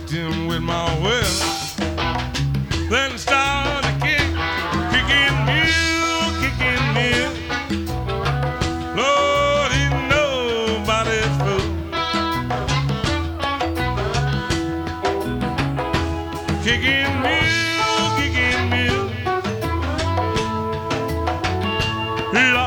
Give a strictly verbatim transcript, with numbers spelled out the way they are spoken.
hooked him with my well. Then started kick, kicking mule, kicking mule. Lord, he's nobody's fool. Kicking mule, kicking mule. Lord,